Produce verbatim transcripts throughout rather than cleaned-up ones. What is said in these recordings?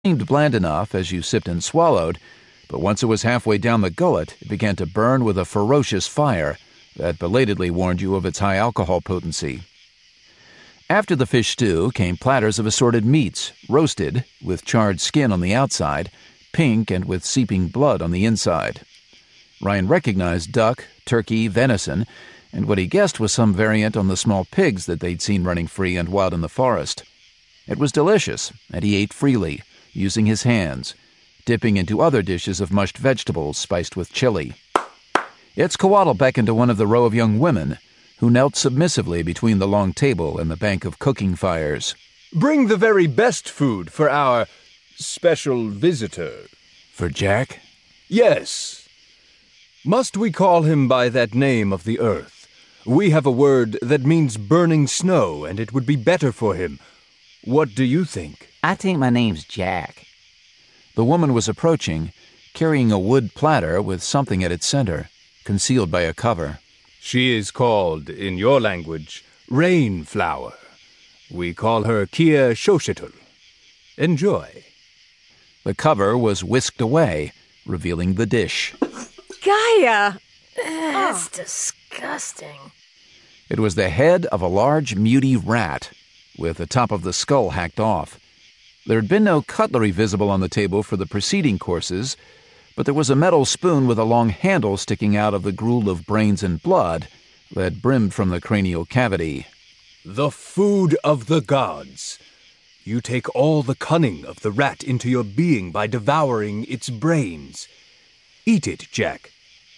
seemed bland enough as you sipped and swallowed, but once it was halfway down the gullet, it began to burn with a ferocious fire that belatedly warned you of its high alcohol potency. After the fish stew came platters of assorted meats, roasted, with charred skin on the outside, pink and with seeping blood on the inside. Ryan recognized duck, turkey, venison, and what he guessed was some variant on the small pigs that they'd seen running free and wild in the forest. It was delicious, and he ate freely, using his hands, dipping into other dishes of mushed vegetables spiced with chili. Itzcoatl beckoned to one of the row of young women, who knelt submissively between the long table and the bank of cooking fires. "Bring the very best food for our special visitor." For Jack? "Yes. Must we call him by that name of the earth? We have a word that means burning snow, and it would be better for him. What do you think?" I think my name's Jack. The woman was approaching, carrying a wood platter with something at its center, concealed by a cover. "She is called, in your language, Rainflower. We call her Kia Shoshitl. Enjoy." The cover was whisked away, revealing the dish. Gaia! That's disgusting. It was the head of a large, muty rat, with the top of the skull hacked off. There had been no cutlery visible on the table for the preceding courses, but there was a metal spoon with a long handle sticking out of the gruel of brains and blood that brimmed from the cranial cavity. "The food of the gods. You take all the cunning of the rat into your being by devouring its brains. Eat it, Jack."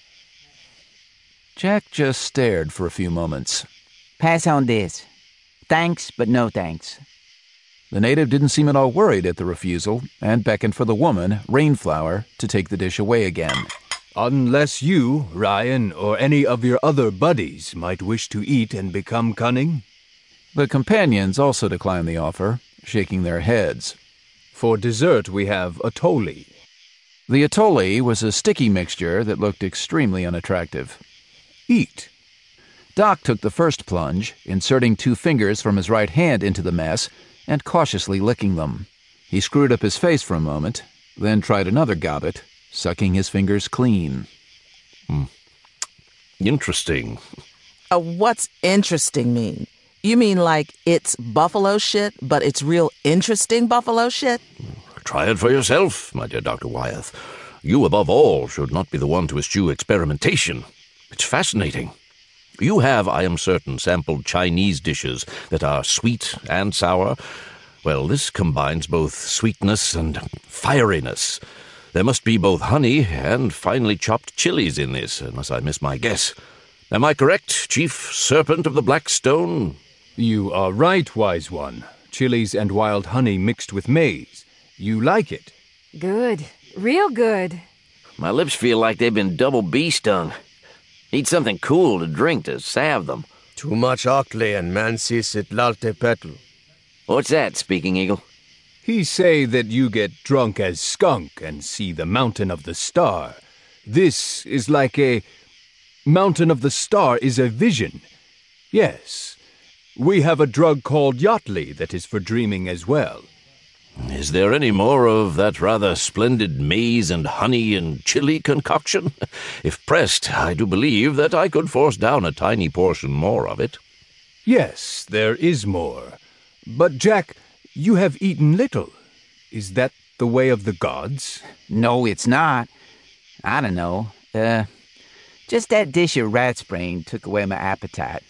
Jack just stared for a few moments. Pass on this. Thanks, but no thanks. The native didn't seem at all worried at the refusal and beckoned for the woman, Rainflower, to take the dish away again. "Unless you, Ryan, or any of your other buddies might wish to eat and become cunning." The companions also declined the offer, shaking their heads. "For dessert we have atole." The atole was a sticky mixture that looked extremely unattractive. "Eat." Doc took the first plunge, inserting two fingers from his right hand into the mess and cautiously licking them. He screwed up his face for a moment, then tried another gobbet, sucking his fingers clean. Hmm. Interesting. Uh, what's interesting mean? You mean like it's buffalo shit, but it's real interesting buffalo shit? Try it for yourself, my dear Doctor Wyeth. You, above all, should not be the one to eschew experimentation. It's fascinating. You have, I am certain, sampled Chinese dishes that are sweet and sour. Well, this combines both sweetness and fieriness. There must be both honey and finely chopped chilies in this, unless I miss my guess. Am I correct, Chief Serpent of the Black Stone? "You are right, Wise One. Chilies and wild honey mixed with maize. You like it?" Good. Real good. My lips feel like they've been double bee-stung. Need something cool to drink to salve them. Too much Ockley and Mansis it lalte petal. What's that, Speaking Eagle? He say that you get drunk as skunk and see the mountain of the star. This is like a... Mountain of the Star is a vision. Yes. We have a drug called Yachtly that is for dreaming as well. Is there any more of that rather splendid maize and honey and chili concoction? If pressed, I do believe that I could force down a tiny portion more of it. Yes, there is more. But, Jack, you have eaten little. Is that the way of the gods? No, it's not. I don't know. Uh, just that dish of rat's brain took away my appetite.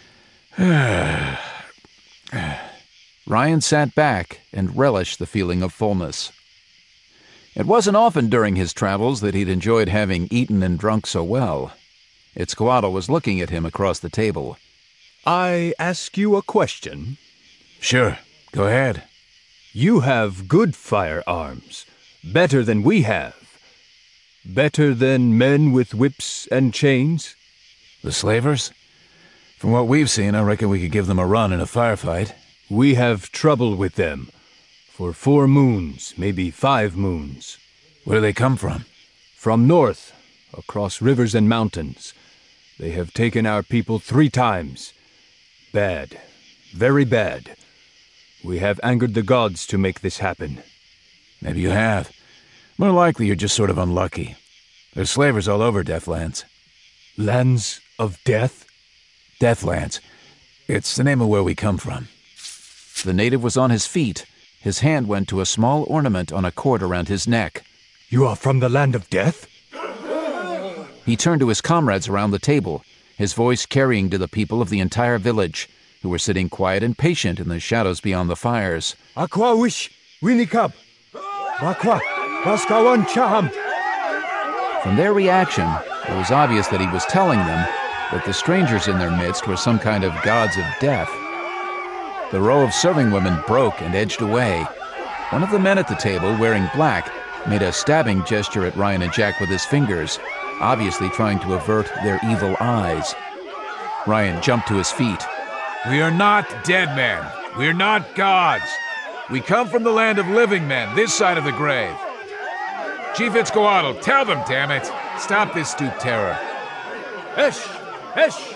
Ryan sat back and relished the feeling of fullness. It wasn't often during his travels that he'd enjoyed having eaten and drunk so well. Itzcoatl was looking at him across the table. "I ask you a question?" "Sure, go ahead." "You have good firearms, better than we have. Better than men with whips and chains?" "The slavers? From what we've seen, I reckon we could give them a run in a firefight." "We have trouble with them. For four moons, maybe five moons." "Where do they come from?" "From north, across rivers and mountains. They have taken our people three times. Bad. Very bad. We have angered the gods to make this happen." Maybe you have. More likely you're just sort of unlucky. There's slavers all over Deathlands. Lands of death? Deathlands. It's the name of where we come from. The native was on his feet. His hand went to a small ornament on a cord around his neck. You are from the land of death? He turned to his comrades around the table, his voice carrying to the people of the entire village, who were sitting quiet and patient in the shadows beyond the fires. Aqua wish, winikab, aqua, waskawan chaham. From their reaction, it was obvious that he was telling them that the strangers in their midst were some kind of gods of death. The row of serving women broke and edged away. One of the men at the table, wearing black, made a stabbing gesture at Ryan and Jack with his fingers, obviously trying to avert their evil eyes. Ryan jumped to his feet. We are not dead men. We're not gods. We come from the land of living men, this side of the grave. Chief Itzcoatl, tell them, damn it. Stop this stupid terror. Esh! Esh!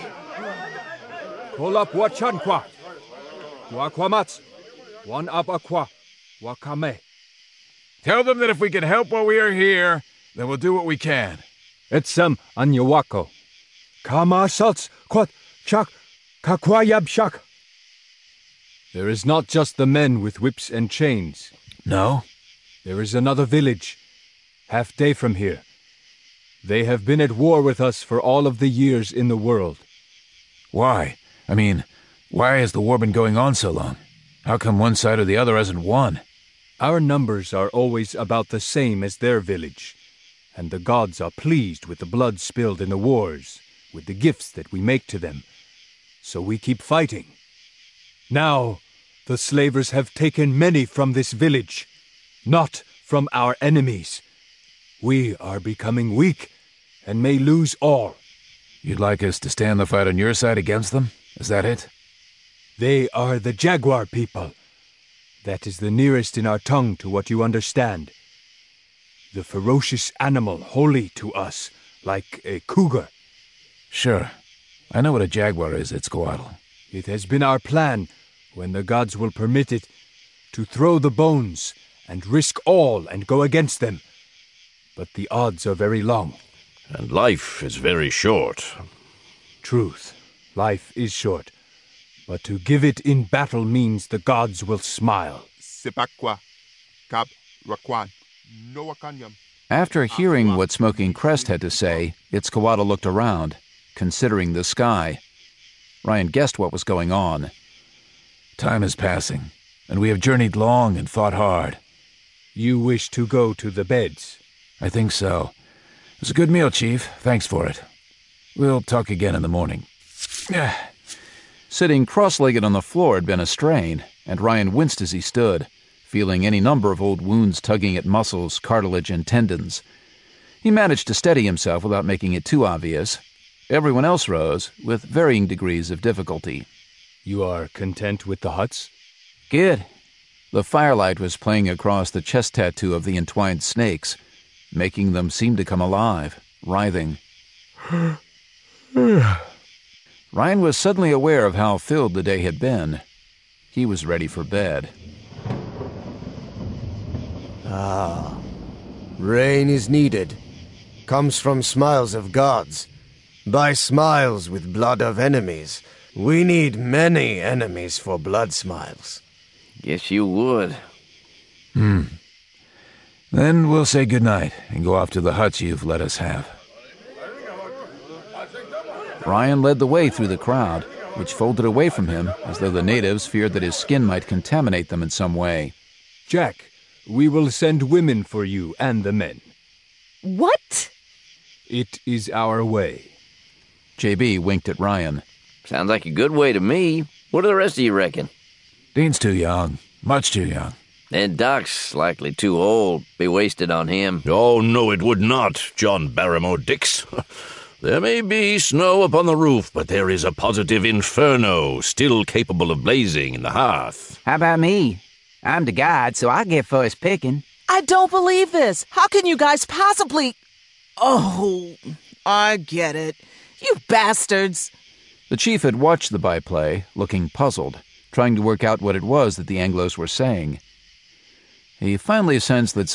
Call up Wachankwa. Wakwamatz. One up aqua. Wakame. Tell them that if we can help while we are here, then we'll do what we can. Etsam anyawako. Kama salts kwat chak kakwayab shak. There is not just the men with whips and chains. No? There is another village, half day from here. They have been at war with us for all of the years in the world. Why? I mean, why has the war been going on so long? How come one side or the other hasn't won? Our numbers are always about the same as their village, and the gods are pleased with the blood spilled in the wars, with the gifts that we make to them. So we keep fighting. Now, the slavers have taken many from this village, not from our enemies. We are becoming weak and may lose all. You'd like us to stand the fight on your side against them? Is that it? They are the Jaguar people. That is the nearest in our tongue to what you understand. The ferocious animal holy to us, like a cougar. Sure. I know what a jaguar is, Itzcoatl. It has been our plan, when the gods will permit it, to throw the bones and risk all and go against them. But the odds are very long. And life is very short. Truth. Life is short. But to give it in battle means the gods will smile. After hearing what Smoking Crest had to say, Itzcoatl looked around, considering the sky. Ryan guessed what was going on. Time is passing, and we have journeyed long and fought hard. You wish to go to the beds? I think so. It was a good meal, Chief. Thanks for it. We'll talk again in the morning. Sitting cross-legged on the floor had been a strain, and Ryan winced as he stood, feeling any number of old wounds tugging at muscles, cartilage, and tendons. He managed to steady himself without making it too obvious. Everyone else rose, with varying degrees of difficulty. You are content with the huts? Good. The firelight was playing across the chest tattoo of the entwined snakes, making them seem to come alive, writhing. Ryan was suddenly aware of how filled the day had been. He was ready for bed. Ah, rain is needed. Comes from smiles of gods. By smiles with blood of enemies. We need many enemies for blood smiles. Guess you would. Hmm. Then we'll say goodnight and go off to the huts you've let us have. Ryan led the way through the crowd, which folded away from him as though the natives feared that his skin might contaminate them in some way. Jack, we will send women for you and the men. What? It is our way. J B winked at Ryan. Sounds like a good way to me. What do the rest of you reckon? Dean's too young. Much too young. And Doc's likely too old. Be wasted on him. Oh, no, it would not, John Barrymore Dix. There may be snow upon the roof, but there is a positive inferno still capable of blazing in the hearth. How about me? I'm the guide, so I get first picking. I don't believe this. How can you guys possibly... Oh, I get it. You bastards. The chief had watched the byplay, looking puzzled, trying to work out what it was that the Anglos were saying. He finally sensed that